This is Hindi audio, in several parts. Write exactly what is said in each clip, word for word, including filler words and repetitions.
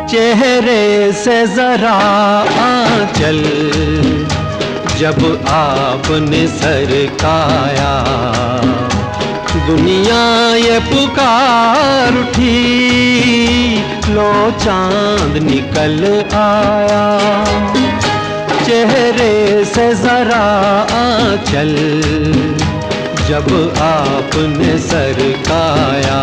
चेहरे से जरा आंचल जब आपने सरकाया, दुनिया ये पुकार उठी, लो चांद निकल आया। चेहरे से जरा आंचल जब आपने सरकाया,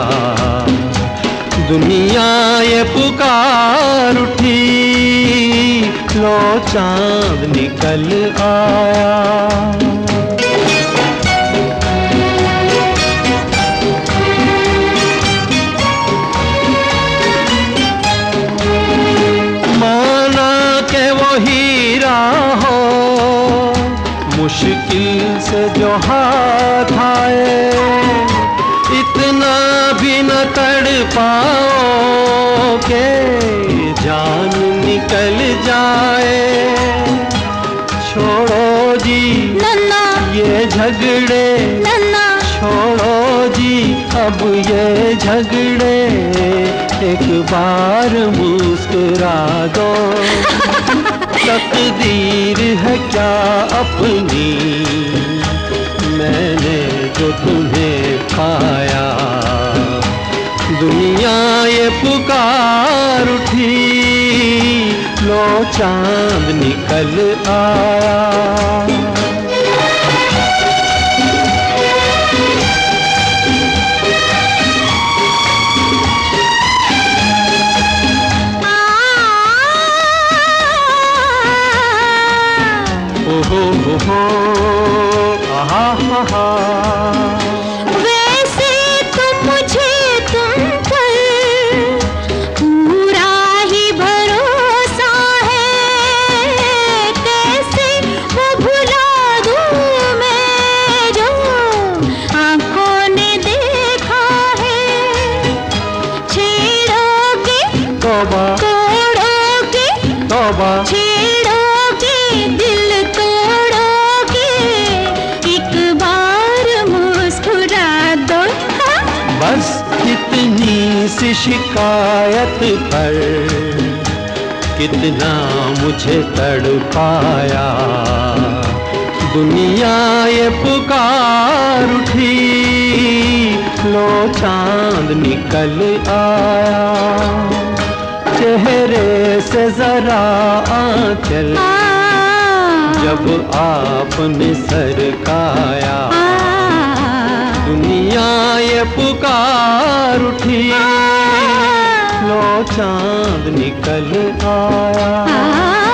दुनिया ये पुकार उठी, लो चांद निकल आया। माना के वो हीरा हो, मुश्किल से जो हाथ आए, इतना भी न तड़ पाओ के जान निकल जाए। छोड़ो जी नन्ना ये झगड़े, नन्ना छोड़ो जी अब ये झगड़े, एक बार मुस्कुरा दो। तकदीर है क्या अपनी, मैंने जो तुम्हें पाया, दुनिया ये पुकार उठी, लो चांद निकल आया। हो हो हो आहा हा हा। वैसे तो मुझे तुम पर पूरा ही भरोसा है, कैसे वो भुला दूं मैं जो आंखों ने देखा है। छेड़ोगे तौबा तोड़ोगे, तौबा छेड़ोगे दिल तोड़ोगे, एक बार मुस्कुरा दो। बस कितनी सी शिकायत पर कितना मुझे तड़पाया, दुनिया ये पुकार उठी, लो चांद निकल आया। चेहरे से जरा आंचल जब आपने सरकाया, दुनिया ये पुकार उठी, लो चांद निकल आया।